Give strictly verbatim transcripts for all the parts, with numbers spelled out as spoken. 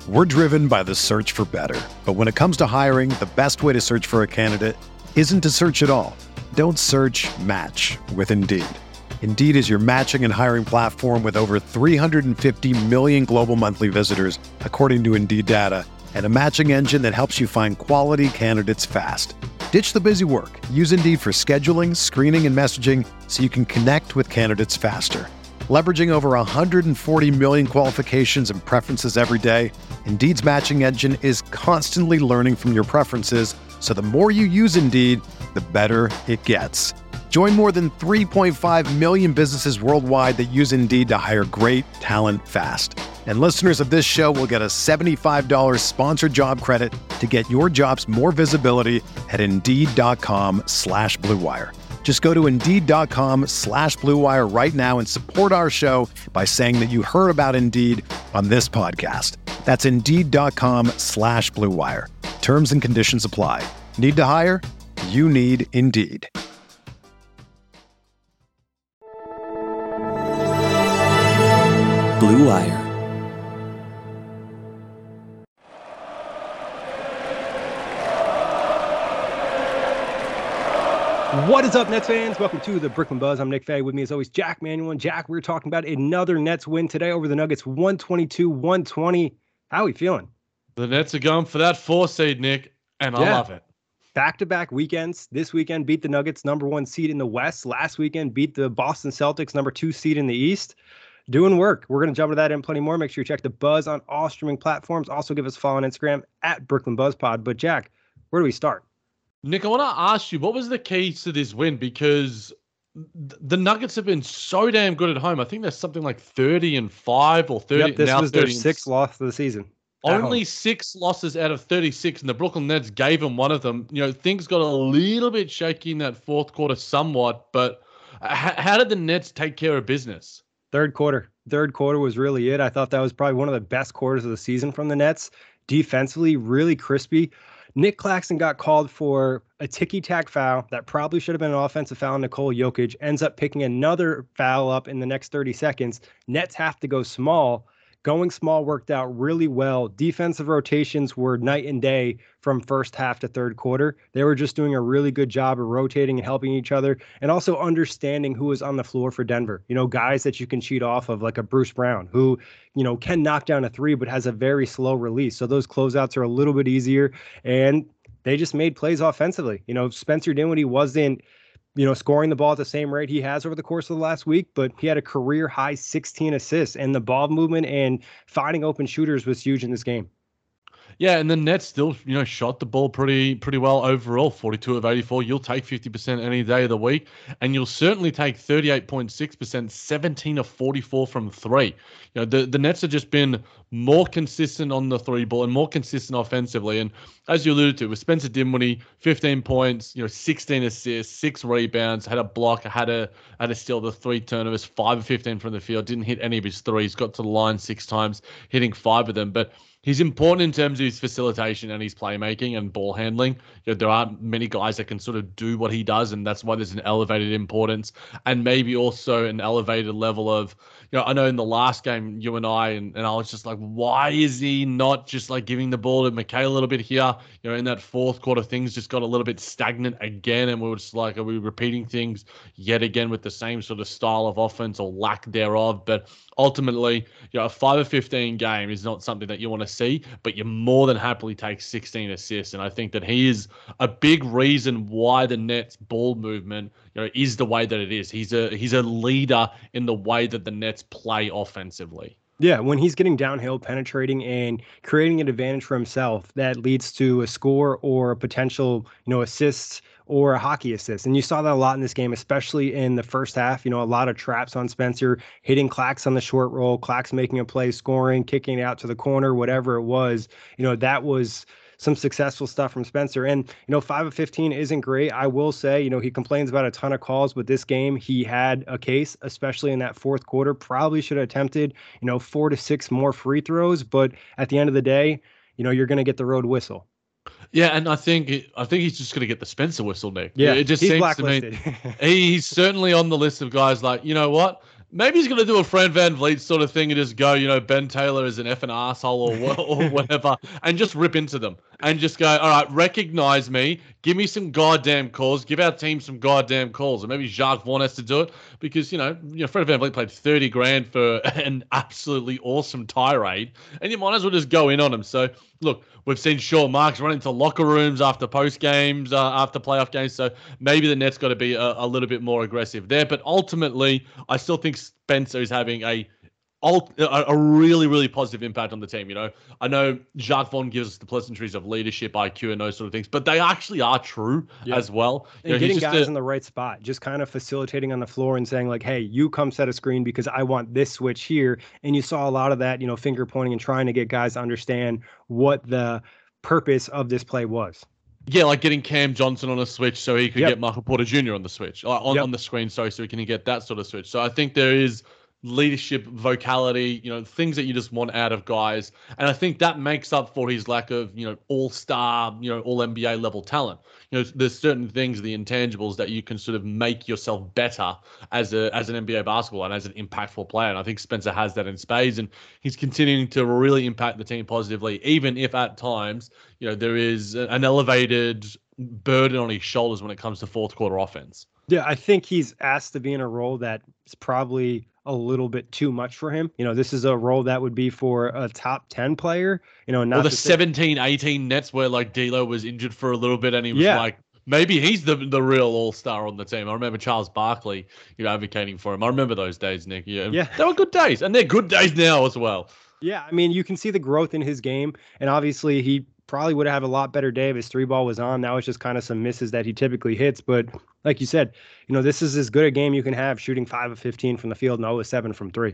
We're driven by the search for better. But when it comes to hiring, the best way to search for a candidate isn't to search at all. Don't search, match with Indeed. Indeed is your matching and hiring platform with over three hundred fifty million global monthly visitors, according to Indeed data, and a matching engine that helps you find quality candidates fast. Ditch the busy work. Use Indeed for scheduling, screening, and messaging so you can connect with candidates faster. Leveraging over one hundred forty million qualifications and preferences every day, Indeed's matching engine is constantly learning from your preferences, so the more you use Indeed, the better it gets. Join more than three point five million businesses worldwide that use Indeed to hire great talent fast. And listeners of this show will get a seventy-five dollars sponsored job credit to get your jobs more visibility at Indeed.com slash Blue Wire. Just go to Indeed.com slash Blue Wire right now and support our show by saying that you heard about Indeed on this podcast. That's Indeed.com slash Blue Wire. Terms and conditions apply. Need to hire? You need Indeed. Blue Wire. What is up, Nets fans? Welcome to the Brooklyn Buzz. I'm Nick Fay. With me, as always, Jack Manuel. And Jack, we're talking about another Nets win today over the Nuggets, one twenty-two one twenty. How are we feeling? The Nets are going for that four seed, Nick, and I yeah. love it. Back-to-back weekends. This weekend beat the Nuggets, number one seed in the West. Last weekend beat the Boston Celtics, number two seed in the East. Doing work. We're going to jump into that and plenty more. Make sure you check the Buzz on all streaming platforms. Also, give us a follow on Instagram at Brooklyn Buzz Pod. But Jack, where do we start? Nick, I want to ask you, what was the key to this win? Because the Nuggets have been so damn good at home. I think there's something like thirty and five or thirty. Yep, this now was their sixth loss of the season. Only six losses out of thirty-six, and the Brooklyn Nets gave them one of them. You know, things got a little bit shaky in that fourth quarter somewhat, but h- how did the Nets take care of business? Third quarter. Third quarter was really it. I thought that was probably one of the best quarters of the season from the Nets. Defensively, really crispy. Nick Claxton got called for a ticky-tack foul that probably should have been an offensive foul on Nikola Jokic, ends up picking another foul up in the next thirty seconds. Nets have to go small. Going small worked out really well. Defensive rotations were night and day from first half to third quarter. They were just doing a really good job of rotating and helping each other, and also understanding who was on the floor for Denver. You know, guys that you can cheat off of, like a Bruce Brown, who, you know, can knock down a three, but has a very slow release. So those closeouts are a little bit easier, and they just made plays offensively. You know, Spencer Dinwiddie wasn't, you know, scoring the ball at the same rate he has over the course of the last week, but he had a career high sixteen assists, and the ball movement and finding open shooters was huge in this game. Yeah, and the Nets still, you know, shot the ball pretty pretty well overall, forty-two of eighty-four. You'll take fifty percent any day of the week, and you'll certainly take thirty-eight point six percent, seventeen of forty-four from three. You know, the, the Nets have just been more consistent on the three ball and more consistent offensively. And as you alluded to, with Spencer Dinwiddie, fifteen points, you know, sixteen assists, six rebounds, had a block, had a had a steal, the three turnovers, five of fifteen from the field, didn't hit any of his threes, got to the line six times, hitting five of them. But he's important in terms of his facilitation and his playmaking and ball handling. You know, there aren't many guys that can sort of do what he does, and that's why there's an elevated importance and maybe also an elevated level of, you know, I know in the last game, you and I, and, and I was just like, why is he not just like giving the ball to McKay a little bit here? You know, in that fourth quarter, things just got a little bit stagnant again, and we were just like, are we repeating things yet again with the same sort of style of offense or lack thereof? But ultimately, you know, a five of fifteen game is not something that you want to see, but you more than happily take sixteen assists. And I think that he is a big reason why the Nets ball movement, you know, is the way that it is. He's a he's a leader in the way that the Nets play offensively. Yeah, when he's getting downhill, penetrating and creating an advantage for himself, that leads to a score or a potential, you know, assist or a hockey assist. And you saw that a lot in this game, especially in the first half. You know, a lot of traps on Spencer, hitting Clax on the short roll, Clax making a play, scoring, kicking it out to the corner, whatever it was. You know, that was some successful stuff from Spencer. And, you know, five of fifteen isn't great. I will say, you know, he complains about a ton of calls, but this game he had a case, especially in that fourth quarter. Probably should have attempted, you know, four to six more free throws. But at the end of the day, you know, you're going to get the road whistle. Yeah, and I think I think he's just going to get the Spencer whistle, Nick. Yeah, it just he's seems blacklisted. to me he's certainly on the list of guys like, you know what, maybe he's going to do a Fred VanVleet sort of thing and just go, you know, Ben Taylor is an effing asshole or, wha- or whatever, and just rip into them and just go, all right, recognize me, give me some goddamn calls, give our team some goddamn calls. And maybe Jacques Vaughn has to do it because, you know, you know Fred VanVleet played thirty grand for an absolutely awesome tirade, and you might as well just go in on him. So, look, we've seen Sean Marks run into locker rooms after post games, uh, after playoff games. So maybe the Nets got to be a, a little bit more aggressive there. But ultimately, I still think Spencer is having a a really, really positive impact on the team. You know, I know Jacques Vaughn gives us the pleasantries of leadership, I Q, and those sort of things, but they actually are true yeah. as well. And you know, getting guys a, in the right spot, just kind of facilitating on the floor and saying like, hey, you come set a screen because I want this switch here. And you saw a lot of that, you know, finger pointing and trying to get guys to understand what the purpose of this play was. Yeah, like getting Cam Johnson on a switch so he could yep. get Michael Porter Junior on the switch, uh, on, yep. on the screen, sorry, so he can get that sort of switch. So I think there is leadership, vocality, you know, things that you just want out of guys. And I think that makes up for his lack of, you know, all-star, you know, all N B A level talent. You know, there's certain things, the intangibles that you can sort of make yourself better as a as an N B A basketball and as an impactful player. And I think Spencer has that in spades, and he's continuing to really impact the team positively, even if at times, you know, there is an elevated burden on his shoulders when it comes to fourth quarter offense. Yeah, I think he's asked to be in a role that is probably a little bit too much for him. You know, this is a role that would be for a top ten player, you know, not or the seventeen eighteen Nets where like D'Lo was injured for a little bit and he was yeah. like, maybe he's the the real all-star on the team. I remember Charles Barkley, you know, advocating for him. I remember those days, Nick. Yeah. yeah. They were good days, and they're good days now as well. Yeah, I mean, you can see the growth in his game, and obviously he probably would have a lot better day if his three ball was on. Now it's just kind of some misses that he typically hits. But like you said, you know, this is as good a game you can have, shooting five of fifteen from the field and zero of seven from three.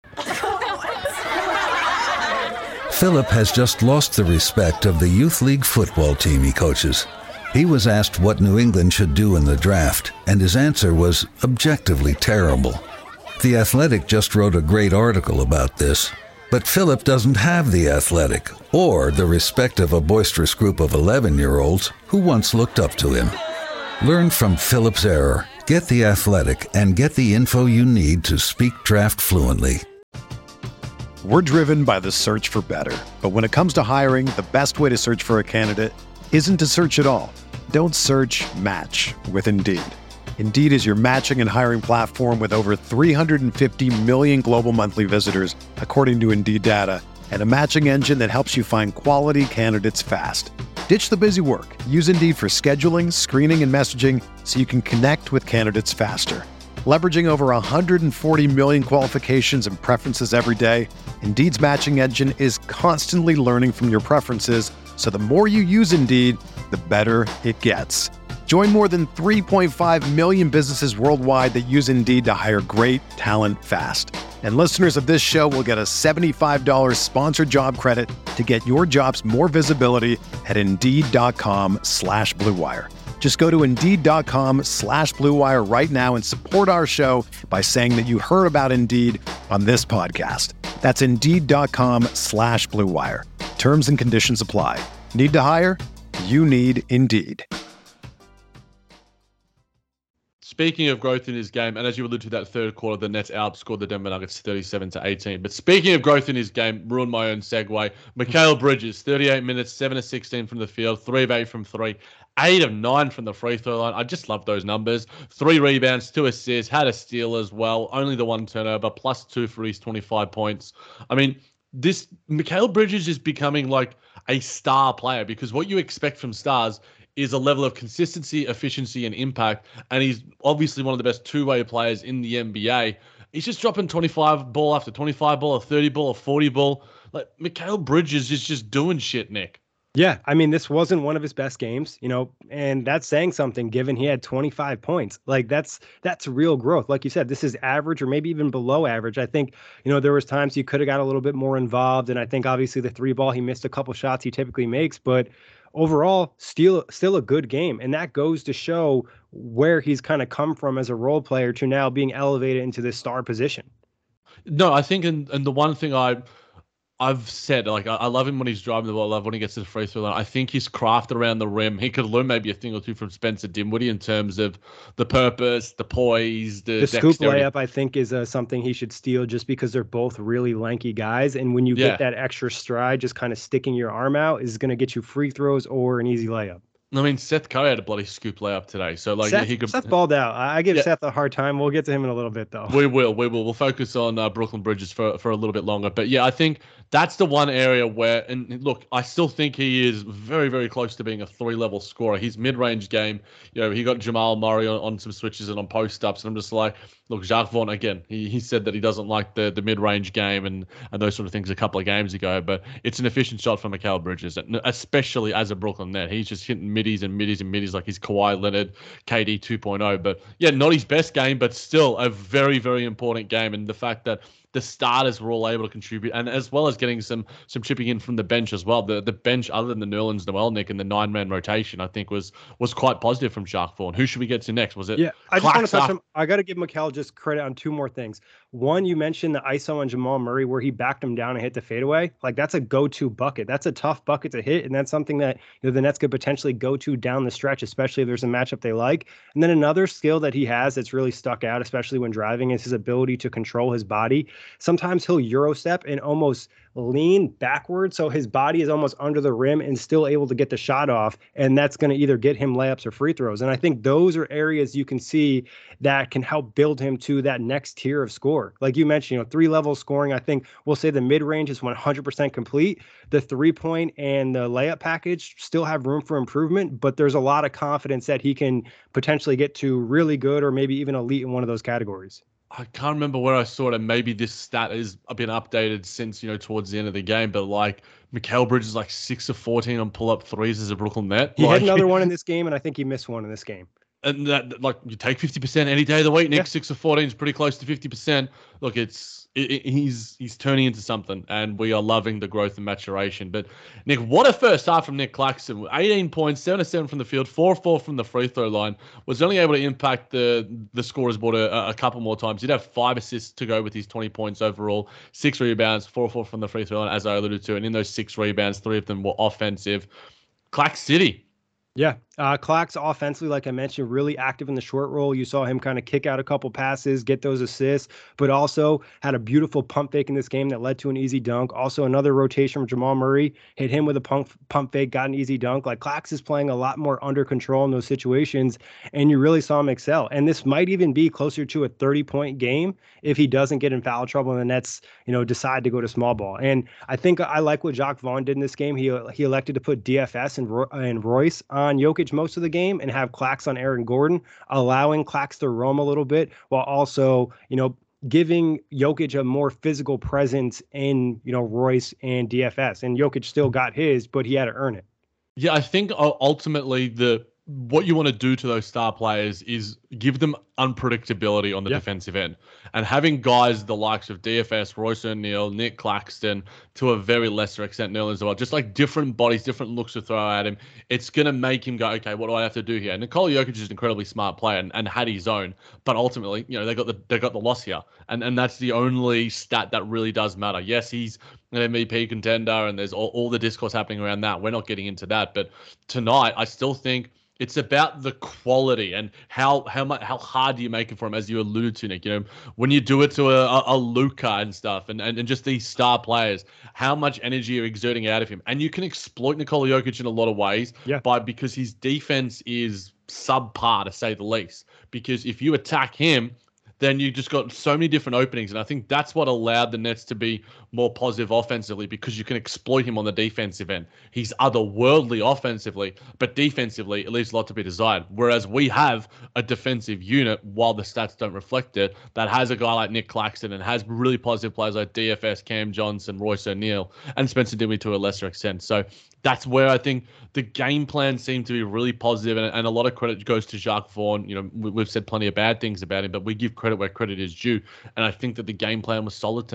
Philip has just lost the respect of the youth league football team he coaches. He was asked what New England should do in the draft, and his answer was objectively terrible. The Athletic just wrote a great article about this. But Philip doesn't have the Athletic or the respect of a boisterous group of eleven-year-olds who once looked up to him. Learn from Philip's error, get the Athletic, and get the info you need to speak draft fluently. We're driven by the search for better. But when it comes to hiring, the best way to search for a candidate isn't to search at all. Don't search, match with Indeed. Indeed is your matching and hiring platform with over three hundred fifty million global monthly visitors, according to Indeed data, and a matching engine that helps you find quality candidates fast. Ditch the busy work. Use Indeed for scheduling, screening, and messaging so you can connect with candidates faster. Leveraging over one hundred forty million qualifications and preferences every day, Indeed's matching engine is constantly learning from your preferences, so the more you use Indeed, the better it gets. Join more than three point five million businesses worldwide that use Indeed to hire great talent fast. And listeners of this show will get a seventy-five dollars sponsored job credit to get your jobs more visibility at Indeed.com slash Blue Wire. Just go to Indeed.com slash Blue Wire right now and support our show by saying that you heard about Indeed on this podcast. That's Indeed.com slash Blue Wire. Terms and conditions apply. Need to hire? You need Indeed. Speaking of growth in his game, and as you alluded to that third quarter, the Nets outscored the Denver Nuggets thirty-seven to eighteen. But speaking of growth in his game, ruined my own segue. Mikal Bridges, thirty-eight minutes, seven of sixteen from the field, three of eight from three, eight of nine from the free throw line. I just love those numbers. Three rebounds, two assists, had a steal as well. Only the one turnover, plus two for his twenty-five points. I mean, this Mikal Bridges is becoming like a star player, because what you expect from stars is a level of consistency, efficiency, and impact. And he's obviously one of the best two-way players in the N B A. He's just dropping twenty-five ball after twenty-five ball, a thirty ball, a forty ball. Like, Mikal Bridges is just doing shit, Nick. Yeah, I mean, this wasn't one of his best games, you know, and that's saying something given he had twenty-five points. Like, that's that's real growth. Like you said, this is average or maybe even below average. I think, you know, there was times he could have got a little bit more involved. And I think obviously the three ball, he missed a couple shots he typically makes, but overall, still still a good game. And that goes to show where he's kind of come from as a role player to now being elevated into this star position. No, I think, and, and the one thing I I've said, like, I, I love him when he's driving the ball. I love when he gets to the free throw line. I think his craft around the rim, he could learn maybe a thing or two from Spencer Dinwiddie in terms of the purpose, the poise, the, the scoop dexterity. layup, I think, is uh, something he should steal just because they're both really lanky guys. And when you Yeah. get that extra stride, just kind of sticking your arm out is going to get you free throws or an easy layup. I mean, Seth Curry had a bloody scoop layup today. So, like, Seth, he could. Seth balled out. I I give Yeah. Seth a hard time. We'll get to him in a little bit, though. We will, we will. We'll focus on uh, Brooklyn Bridges for, for a little bit longer. But yeah, I think that's the one area where, and look, I still think he is very, very close to being a three-level scorer. His mid-range game, you know, he got Jamal Murray on, on some switches and on post-ups, and I'm just like, look, Jacques Vaughn, again, he, he said that he doesn't like the, the mid-range game and, and those sort of things a couple of games ago, but it's an efficient shot for Mikal Bridges, especially as a Brooklyn net. He's just hitting middies and middies and middies like he's Kawhi Leonard, K D two point oh. But yeah, not his best game, but still a very, very important game. And the fact that the starters were all able to contribute, and as well as getting some some chipping in from the bench as well. The the bench, other than the Nerlens Noel, Nick, and the nine man rotation, I think was was quite positive from Jacques Vaughn. Who should we get to next? Was it? Yeah, I just want to touch Clark- him. I got to give Mikal just credit on two more things. One, you mentioned the I S O on Jamal Murray where he backed him down and hit the fadeaway. Like, that's a go-to bucket. That's a tough bucket to hit, and that's something that, you know, the Nets could potentially go to down the stretch, especially if there's a matchup they like. And then another skill that he has that's really stuck out, especially when driving, is his ability to control his body. Sometimes he'll Euro step and almost lean backward, so his body is almost under the rim and still able to get the shot off, and that's going to either get him layups or free throws. And I think those are areas you can see that can help build him to that next tier of score. Like you mentioned, you know, three level scoring. I think we'll say the mid range is one hundred percent complete. The three point and the layup package still have room for improvement, but there's a lot of confidence that he can potentially get to really good or maybe even elite in one of those categories. I can't remember where I saw it, and maybe this stat has been updated since, you know, towards the end of the game, but like Mikal Bridges is like six of fourteen on pull-up threes as a Brooklyn net. He like, had another one in this game, and I think he missed one in this game. And that, like, you take fifty percent any day of the week. Nick, Yeah. six of fourteen is pretty close to fifty percent. Look, it's it, it, he's he's turning into something, and we are loving the growth and maturation. But Nick, what a first half from Nick Claxton! eighteen points, seven of seven from the field, four of four from the free throw line. Was only able to impact the the scorer's board a, a couple more times. He'd have five assists to go with his twenty points overall, six rebounds, four of four from the free throw line, as I alluded to. And in those six rebounds, three of them were offensive. Clax City. Yeah, uh, Clax offensively, like I mentioned, really active in the short roll. You saw him kind of kick out a couple passes, get those assists, but also had a beautiful pump fake in this game that led to an easy dunk. Also, another rotation from Jamal Murray, hit him with a pump pump fake, got an easy dunk. Like, Clax is playing a lot more under control in those situations, and you really saw him excel. And this might even be closer to a thirty-point game if he doesn't get in foul trouble and the Nets, you know, decide to go to small ball. And I think I like what Jacques Vaughn did in this game. He he elected to put D F S and, Ro- and Royce on on Jokic most of the game and have Clax on Aaron Gordon, allowing Clax to roam a little bit while also, you know, giving Jokic a more physical presence in, you know, Royce and D F S. And Jokic still got his, but he had to earn it. Yeah, I think ultimately the what you want to do to those star players is give them unpredictability on the Yeah. defensive end. And having guys the likes of D F S, Royce O'Neal, Nick Claxton, to a very lesser extent, Nerlens as well, just like different bodies, different looks to throw at him, it's going to make him go, okay, what do I have to do here? And Nikola Jokic is an incredibly smart player and, and had his own, but ultimately, you know, they got the they got the loss here. And and that's the only stat that really does matter. Yes, he's an M V P contender and there's all, all the discourse happening around that. We're not getting into that. But tonight, I still think it's about the quality and how how much how hard do you make it for him, as you alluded to, Nick. You know, when you do it to a, a, a Luka and stuff, and, and and just these star players, how much energy you're exerting out of him, and you can exploit Nikola Jokic in a lot of ways. Yeah. By because his defense is subpar to say the least. Because if you attack him, then you just got so many different openings. And I think that's what allowed the Nets to be more positive offensively, because you can exploit him on the defensive end. He's otherworldly offensively, but defensively, it leaves a lot to be desired. Whereas we have a defensive unit, while the stats don't reflect it, that has a guy like Nick Claxton and has really positive players like D F S, Cam Johnson, Royce O'Neal, and Spencer Dinwiddie to a lesser extent. So that's where I think the game plan seemed to be really positive, and, and a lot of credit goes to Jacques Vaughn. You know, we, we've said plenty of bad things about him, but we give credit where credit is due, and I think that the game plan was solid tonight.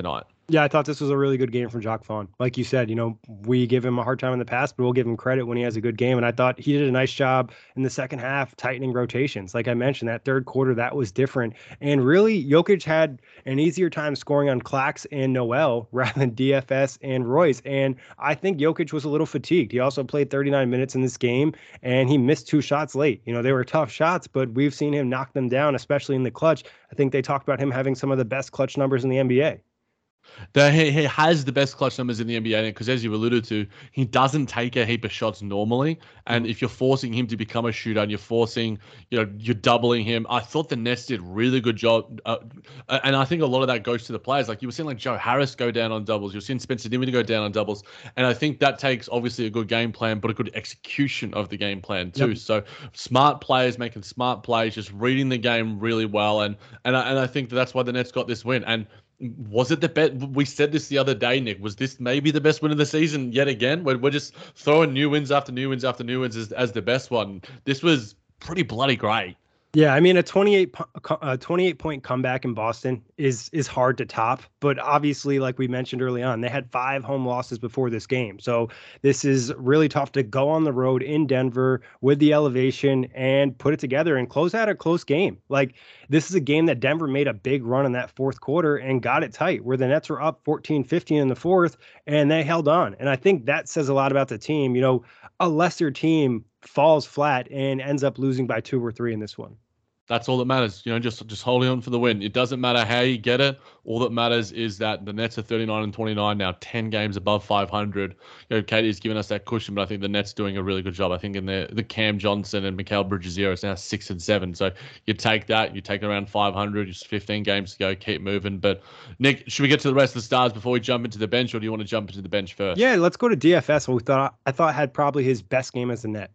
Yeah, I thought this was a really good game from Jacques Vaughn. Like you said, you know, we give him a hard time in the past, but we'll give him credit when he has a good game. And I thought he did a nice job in the second half, tightening rotations. Like I mentioned, that third quarter, that was different. And really, Jokic had an easier time scoring on Clax and Noel rather than D F S and Royce. And I think Jokic was a little fatigued. He also played thirty-nine minutes in this game, and he missed two shots late. You know, they were tough shots, but we've seen him knock them down, especially in the clutch. I think they talked about him having some of the best clutch numbers in the N B A. That he, he has the best clutch numbers in the N B A because, as you alluded to, he doesn't take a heap of shots normally. And if you're forcing him to become a shooter and you're forcing, you know, you're doubling him, I thought the Nets did really good job. Uh, and I think a lot of that goes to the players. Like you were seeing, like Joe Harris go down on doubles. You're seeing Spencer Dinwiddie go down on doubles. And I think that takes obviously a good game plan, but a good execution of the game plan too. Yep. So smart players making smart plays, just reading the game really well. And and I, and I think that that's why the Nets got this win. And was it the best? We said this the other day, Nick. Was this maybe the best win of the season yet again? We're, we're just throwing new wins after new wins after new wins as, as the best one. This was pretty bloody great. Yeah, I mean, a twenty-eight, a twenty-eight point comeback in Boston is is hard to top. But obviously, like we mentioned early on, they had five home losses before this game. So this is really tough to go on the road in Denver with the elevation and put it together and close out a close game. Like this is a game that Denver made a big run in that fourth quarter and got it tight, where the Nets were up fourteen fifteen in the fourth and they held on. And I think that says a lot about the team. You know, a lesser team falls flat and ends up losing by two or three in this one. That's all that matters, you know, just just holding on for the win. It doesn't matter how you get it. All that matters is that the Nets are thirty-nine and twenty-nine now, ten games above five hundred. You know, Katie's given us that cushion, but I think the Nets doing a really good job. I think in the the Cam Johnson and Mikal Bridges era, it's now six and seven. So you take that, you take around five hundred, just fifteen games to go, keep moving. But Nick, should we get to the rest of the stars before we jump into the bench, or do you want to jump into the bench first? Yeah, let's go to D F S. We thought I thought had probably his best game as a net.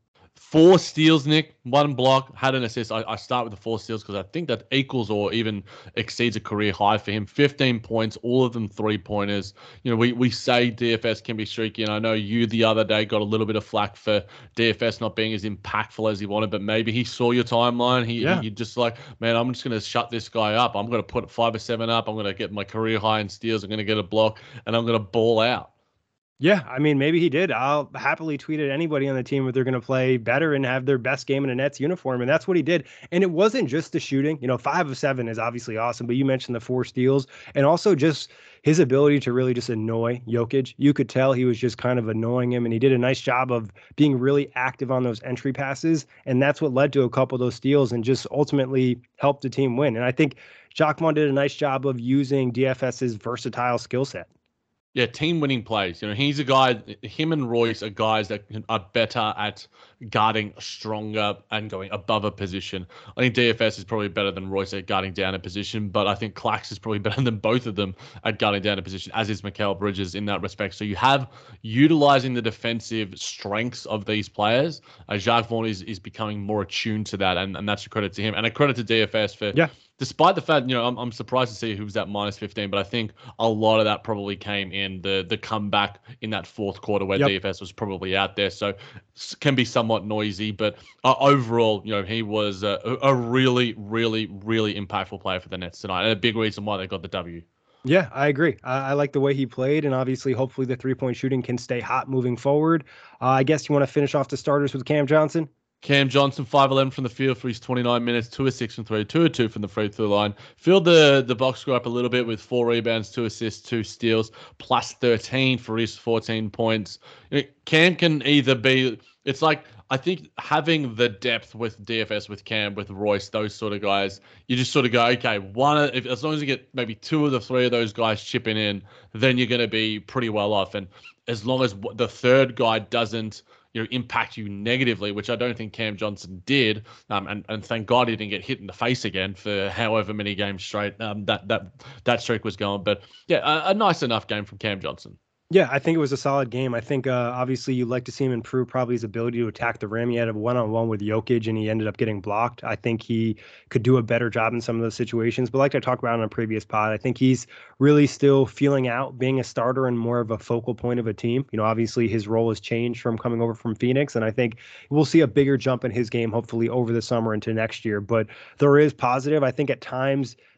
Four steals, Nick, one block, had an assist. I, I start with the four steals because I think that equals or even exceeds a career high for him. fifteen points, all of them three-pointers. You know, we, we say D F S can be streaky, and I know you the other day got a little bit of flack for D F S not being as impactful as he wanted, but maybe he saw your timeline. He, yeah. he, he just like, man, I'm just going to shut this guy up. I'm going to put five or seven up. I'm going to get my career high in steals. I'm going to get a block, and I'm going to ball out. Yeah, I mean, maybe he did. I'll happily tweet at anybody on the team if they're going to play better and have their best game in a Nets uniform. And that's what he did. And it wasn't just the shooting. You know, five of seven is obviously awesome, but you mentioned the four steals and also just his ability to really just annoy Jokic. You could tell he was just kind of annoying him, and he did a nice job of being really active on those entry passes. And that's what led to a couple of those steals and just ultimately helped the team win. And I think Jacques Vaughn did a nice job of using DFS's versatile skill set. Yeah, team winning plays. You know, he's a guy, him and Royce are guys that are better at guarding stronger and going above a position. I think D F S is probably better than Royce at guarding down a position, but I think Clax is probably better than both of them at guarding down a position, as is Mikal Bridges in that respect. So you have utilizing the defensive strengths of these players. Uh, Jacques Vaughn is, is becoming more attuned to that, and, and that's a credit to him. And a credit to D F S for... Yeah. Despite the fact, you know, I'm, I'm surprised to see who was at minus fifteen, but I think a lot of that probably came in the the comeback in that fourth quarter where yep. D F S was probably out there. So can be somewhat noisy, but uh, overall, you know, he was a, a really, really, really impactful player for the Nets tonight, and a big reason why they got the W. Yeah, I agree. I, I like the way he played, and obviously, hopefully, the three-point shooting can stay hot moving forward. Uh, I guess you want to finish off the starters with Cam Johnson? Cam Johnson, five eleven from the field for his twenty-nine minutes, two of six from three, two of two from the free throw line. Filled the, the box score up a little bit with four rebounds, two assists, two steals, plus thirteen for his fourteen points. You know, Cam can either be, it's like, I think having the depth with D F S, with Cam, with Royce, those sort of guys, you just sort of go, okay, one, if, as long as you get maybe two of the three of those guys chipping in, then you're going to be pretty well off. And as long as the third guy doesn't, you know, impact you negatively, which I don't think Cam Johnson did. Um, and, and thank God he didn't get hit in the face again for however many games straight um, that that that streak was going. But yeah, a, a nice enough game from Cam Johnson. Yeah, I think it was a solid game. I think uh, obviously you'd like to see him improve probably his ability to attack the rim. He had a one-on-one with Jokic, and he ended up getting blocked. I think he could do a better job in some of those situations. But like I talked about on a previous pod, I think he's really still feeling out being a starter and more of a focal point of a team. You know, obviously his role has changed from coming over from Phoenix, and I think we'll see a bigger jump in his game hopefully over the summer into next year. But there is positive. I think at times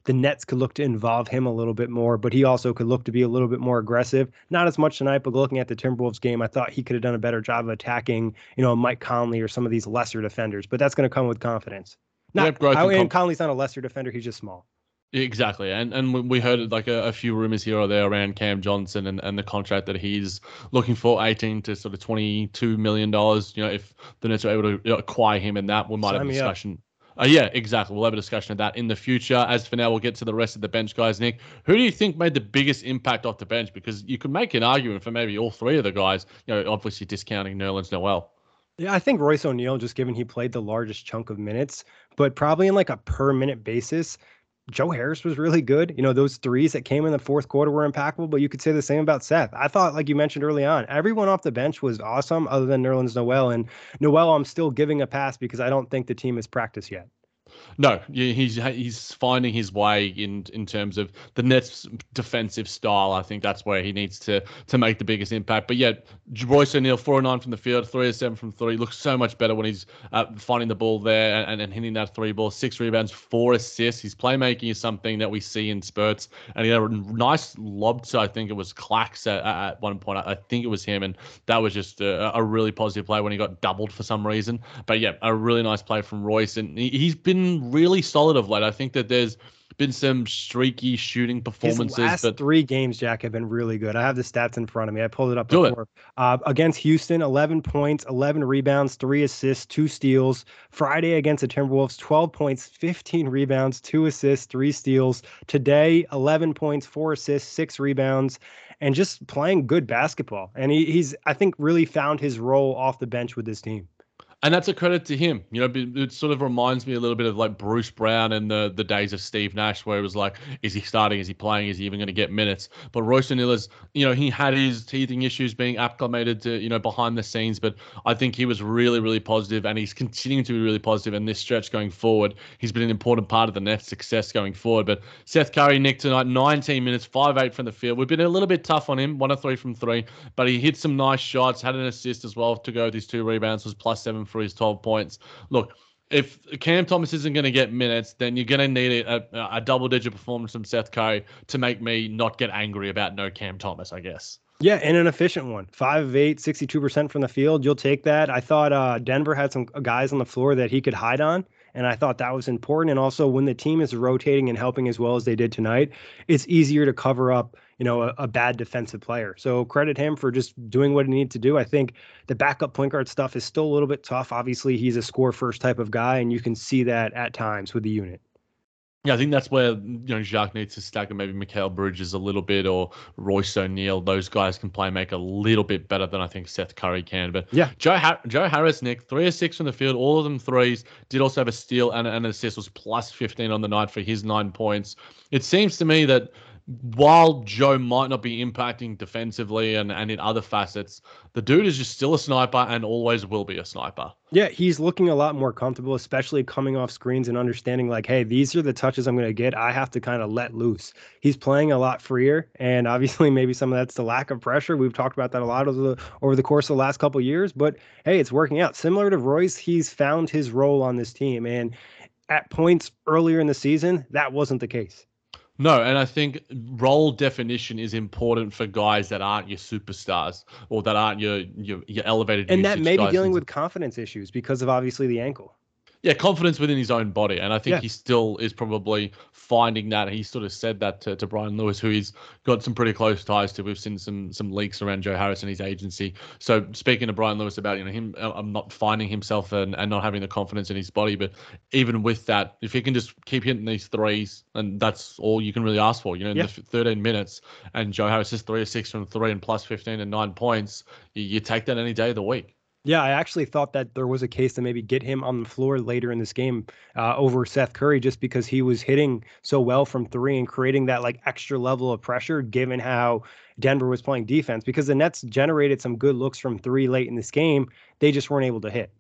the Nets could look to involve him a little bit more, but he also could look to be a little bit more aggressive. Not as much tonight, but looking at the Timberwolves game, I thought he could have done a better job of attacking, you know, Mike Conley or some of these lesser defenders, but that's going to come with confidence. Not, yep, growth I, and, and com- Conley's not a lesser defender. He's just small. Exactly. And and we heard like a, a few rumors here or there around Cam Johnson and, and the contract that he's looking for, eighteen to sort of twenty-two million dollars. You know, if the Nets are able to you know, acquire him in that, we might Sign have a me discussion. Uh, yeah, exactly. We'll have a discussion of that in the future. As for now, we'll get to the rest of the bench guys. Nick, who do you think made the biggest impact off the bench? Because you could make an argument for maybe all three of the guys, you know, obviously discounting Nerlens Noel. Yeah, I think Royce O'Neal, just given he played the largest chunk of minutes, but probably in like a per minute basis, Joe Harris was really good. You know, those threes that came in the fourth quarter were impactful, but you could say the same about Seth. I thought, like you mentioned early on, everyone off the bench was awesome other than Nerlens Noel. And Noel, I'm still giving a pass because I don't think the team has practiced yet. No, he's he's finding his way in in terms of the Nets' defensive style. I think that's where he needs to to make the biggest impact. But yet, Royce O'Neal, four of nine from the field, three of seven from three, looks so much better when he's uh, finding the ball there and, and hitting that three ball. Six rebounds, four assists. His playmaking is something that we see in spurts. And he had a nice lob to, I think it was Clax at, at one point. I think it was him. And that was just a, a really positive play when he got doubled for some reason. But yeah, a really nice play from Royce. And he, he's been really solid of late. I think that there's been some streaky shooting performances. His last but three games, Jack, have been really good. I have the stats in front of me. I pulled it up Do before. It. Uh, against Houston, eleven points, eleven rebounds, three assists, two steals. Friday against the Timberwolves, twelve points, fifteen rebounds, two assists, three steals. Today, eleven points, four assists, six rebounds, and just playing good basketball. And he, he's, I think, really found his role off the bench with this team. And that's a credit to him. You know, it sort of reminds me a little bit of like Bruce Brown and the the days of Steve Nash, where it was like, is he starting? Is he playing? Is he even going to get minutes? But Royce O'Neal is, you know, he had his teething issues being acclimated to, you know, behind the scenes. But I think he was really, really positive, and he's continuing to be really positive in this stretch going forward. He's been an important part of the Nets' success going forward. But Seth Curry, Nick, tonight, nineteen minutes, five eight from the field. We've been a little bit tough on him, one of three from three, but he hit some nice shots, had an assist as well to go with his two rebounds, was plus seven for his twelve points. Look, if Cam Thomas isn't going to get minutes, then you're going to need a, a double-digit performance from Seth Curry to make me not get angry about no Cam Thomas, I guess. Yeah, and an efficient one. five of eight, sixty-two percent from the field. You'll take that. I thought uh, Denver had some guys on the floor that he could hide on, and I thought that was important. And also, when the team is rotating and helping as well as they did tonight, it's easier to cover up, you know, a, a bad defensive player. So credit him for just doing what he needed to do. I think the backup point guard stuff is still a little bit tough. Obviously, he's a score first type of guy, and you can see that at times with the unit. Yeah, I think that's where, you know, Jacques needs to stack maybe Mikal Bridges a little bit, or Royce O'Neal. Those guys can play make a little bit better than I think Seth Curry can. But yeah, Joe Har- Joe Harris, Nick, three or six from the field, all of them threes. Did also have a steal and, and an assist. Was plus fifteen on the night for his nine points. It seems to me that while Joe might not be impacting defensively and, and in other facets, the dude is just still a sniper and always will be a sniper. Yeah, he's looking a lot more comfortable, especially coming off screens and understanding like, hey, these are the touches I'm going to get. I have to kind of let loose. He's playing a lot freer, and obviously maybe some of that's the lack of pressure. We've talked about that a lot over the, over the course of the last couple of years, but hey, it's working out. Similar to Royce, he's found his role on this team, and at points earlier in the season, that wasn't the case. No, and I think role definition is important for guys that aren't your superstars or that aren't your your, your elevated. And that may be guys. dealing with confidence issues because of obviously the ankle. Yeah, confidence within his own body. And I think yeah. he still is probably finding that. He sort of said that to, to Brian Lewis, who he's got some pretty close ties to. We've seen some some leaks around Joe Harris and his agency. So speaking to Brian Lewis about, you know, him I'm not finding himself and, and not having the confidence in his body. But even with that, if he can just keep hitting these threes, and that's all you can really ask for, you know, in yeah. the thirteen minutes, and Joe Harris is three or six from three and plus fifteen and nine points, you, you take that any day of the week. Yeah, I actually thought that there was a case to maybe get him on the floor later in this game uh, over Seth Curry, just because he was hitting so well from three and creating that like extra level of pressure, given how Denver was playing defense, because the Nets generated some good looks from three late in this game. They just weren't able to hit.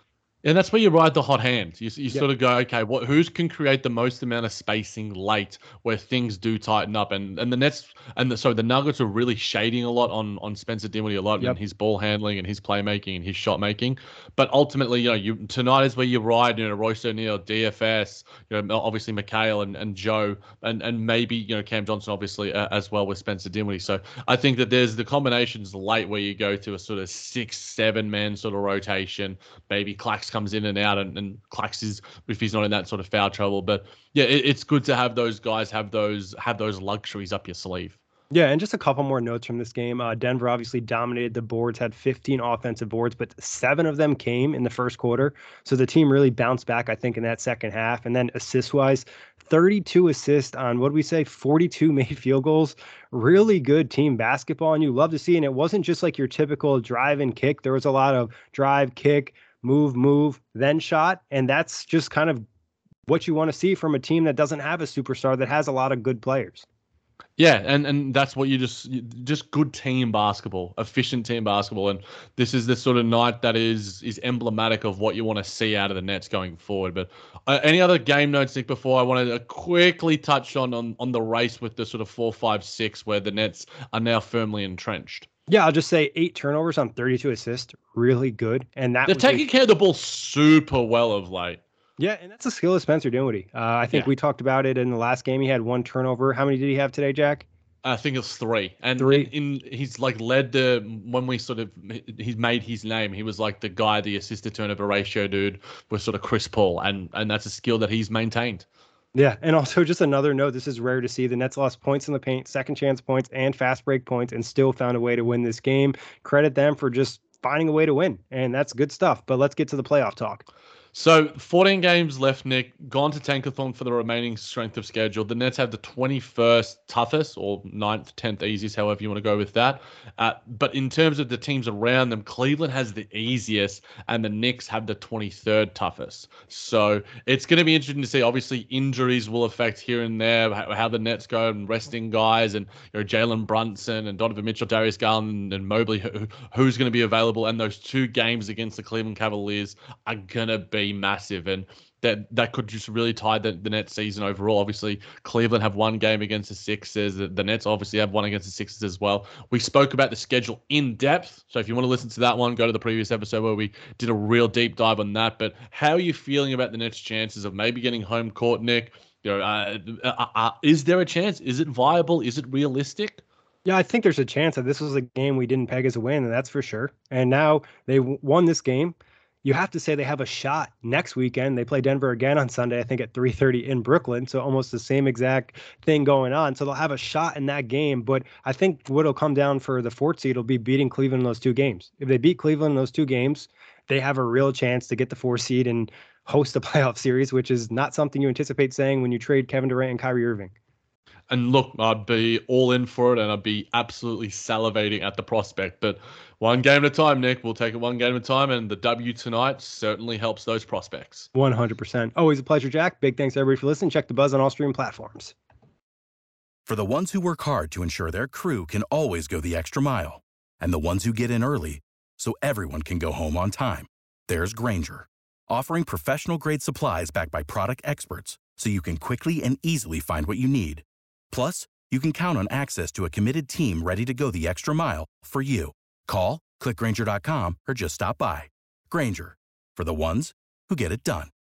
And that's where you ride the hot hand. You, you Yep. sort of go, okay, what who's can create the most amount of spacing late where things do tighten up, and and the Nets and the, so the Nuggets are really shading a lot on on Spencer Dinwiddie a lot Yep. and his ball handling and his playmaking and his shot making. But ultimately, you know, you tonight is where you ride, you know, Royce O'Neal, D F S, you know, obviously Mikhail and, and Joe, and and maybe you know Cam Johnson obviously uh, as well with Spencer Dinwiddie. So I think that there's the combinations late where you go to a sort of six seven man sort of rotation. Maybe Clax comes in and out, and, and Clax is if he's not in that sort of foul trouble. But yeah, it, it's good to have those guys have those have those luxuries up your sleeve. Yeah, and just a couple more notes from this game. Uh, Denver obviously dominated the boards, had fifteen offensive boards, but seven of them came in the first quarter. So the team really bounced back, I think, in that second half. And then assist-wise, thirty-two assists on, what do we say, forty-two made field goals. Really good team basketball, and you love to see. And it wasn't just like your typical drive and kick. There was a lot of drive, kick, move, move, then shot. And that's just kind of what you want to see from a team that doesn't have a superstar, that has a lot of good players. Yeah, and, and that's what you just just good team basketball, efficient team basketball, and this is the sort of night that is is emblematic of what you want to see out of the Nets going forward. But uh, any other game notes, Nick? Before I wanted to quickly touch on, on on the race with the sort of four, five, six, where the Nets are now firmly entrenched. Yeah, I'll just say eight turnovers on thirty-two assists, really good, and that they're was taking a- care of the ball super well of late. Yeah, and that's a skill of Spencer Dinwiddie. Uh, I think Yeah. we talked about it in the last game. He had one turnover. How many did he have today, Jack? I think it's three, and Three. In, in he's like led the when we sort of he's made his name. He was like the guy, the assist to turnover ratio dude, with sort of Chris Paul, and and that's a skill that he's maintained. Yeah, and also just another note, this is rare to see. The Nets lost points in the paint, second chance points, and fast break points, and still found a way to win this game. Credit them for just finding a way to win, and that's good stuff. But let's get to the playoff talk. So fourteen games left, Nick. Gone to Tankathon for the remaining strength of schedule. The Nets have the twenty-first toughest, or ninth, tenth easiest, however you want to go with that. Uh, but in terms of the teams around them, Cleveland has the easiest, and the Knicks have the twenty-third toughest. So it's going to be interesting to see. Obviously, injuries will affect here and there how, how the Nets go and resting guys, and you know Jalen Brunson and Donovan Mitchell, Darius Garland, and Mobley, who, who's going to be available. And those two games against the Cleveland Cavaliers are going to be massive, and that that could just really tie the, the Nets season overall. Obviously, Cleveland have one game against the Sixers. The, the Nets obviously have one against the Sixers as well. We spoke about the schedule in depth, so if you want to listen to that one, go to the previous episode where we did a real deep dive on that. But how are you feeling about the Nets' chances of maybe getting home court, Nick? You know, uh, uh, uh, is there a chance? Is it viable? Is it realistic? Yeah, I think there's a chance that this was a game we didn't peg as a win, and that's for sure. And now they w- won this game. You have to say they have a shot next weekend. They play Denver again on Sunday, I think at three thirty in Brooklyn. So almost the same exact thing going on. So they'll have a shot in that game. But I think what'll come down for the fourth seed will be beating Cleveland in those two games. If they beat Cleveland in those two games, they have a real chance to get the fourth seed and host a playoff series, which is not something you anticipate saying when you trade Kevin Durant and Kyrie Irving. And look, I'd be all in for it, and I'd be absolutely salivating at the prospect. But one game at a time, Nick. We'll take it one game at a time, and the W tonight certainly helps those prospects. one hundred percent. Always a pleasure, Jack. Big thanks, everybody, for listening. Check the Buzz on all stream platforms. For the ones who work hard to ensure their crew can always go the extra mile, and the ones who get in early so everyone can go home on time, there's Grainger, offering professional-grade supplies backed by product experts so you can quickly and easily find what you need. Plus, you can count on access to a committed team ready to go the extra mile for you. Call, click Grainger dot com, or just stop by. Grainger, for the ones who get it done.